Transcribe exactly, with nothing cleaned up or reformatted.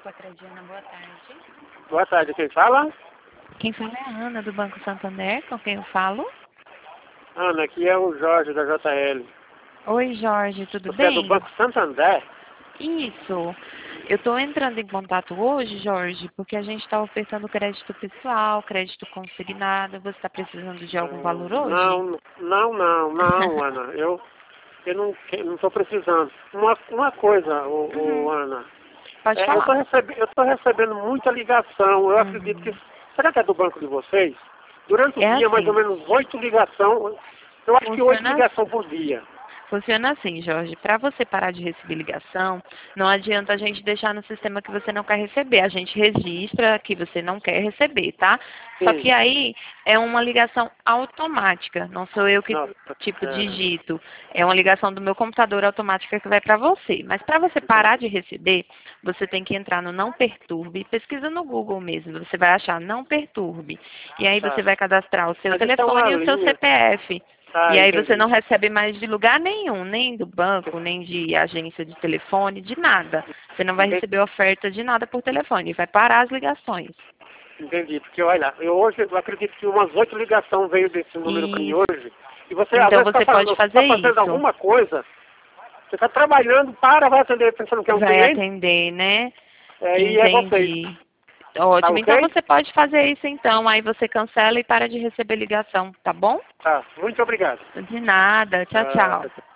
Banco Acrediana, boa tarde. Boa tarde, quem fala? Quem fala é a Ana, do Banco Santander, com quem eu falo. Ana, aqui é o Jorge da J L. Oi, Jorge, tudo Você bem? é do Banco Santander? Isso. Eu estou entrando em contato hoje, Jorge, porque a gente está ofertando crédito pessoal, crédito consignado. Você está precisando de algum valor hoje? Não, não, não, não, Ana. Eu, eu não não estou precisando. Uma, uma coisa, ô, ô, Uhum. Ana. Pode É, eu falar. estou recebendo, eu tô recebendo muita ligação. Eu Uhum. acredito que... Será que é do banco de vocês? Durante o É dia, mais ou assim. menos oito ligações. Eu acho que oito Funciona ligações por dia. Funciona assim, Jorge. Para você parar de receber ligação, não adianta a gente deixar no sistema que você não quer receber. A gente registra que você não quer receber, tá? Só Sim. que aí é uma ligação automática. Não sou eu que, Nossa, tipo, é, digito. É uma ligação do meu computador automática que vai para você. Mas para você parar de receber, você tem que entrar no Não Perturbe. Pesquisa no Google mesmo. Você vai achar Não Perturbe. E aí você tá. vai cadastrar o seu Mas isso é uma telefone e o seu linha. C P F. Ah, E aí você entendi. não recebe mais de lugar nenhum, nem do banco, nem de agência de telefone, de nada. Você não vai Entendi, receber oferta de nada por telefone, vai parar as ligações. entendi. Porque, olha, eu hoje eu acredito que umas oito ligações veio desse número para mim E hoje. E você, às então vezes, está você pode fazendo, fazer tá fazendo isso. alguma coisa, você está trabalhando, para, vai atender pensando que é um Vai cliente, atender, né? é, e é vocês. Entendi. Tá Ótimo. Então ok? você pode fazer isso então. Aí você cancela e para de receber ligação, tá bom? Tá. Muito obrigado. De nada. Tchau, Ah, tchau. tchau, tchau.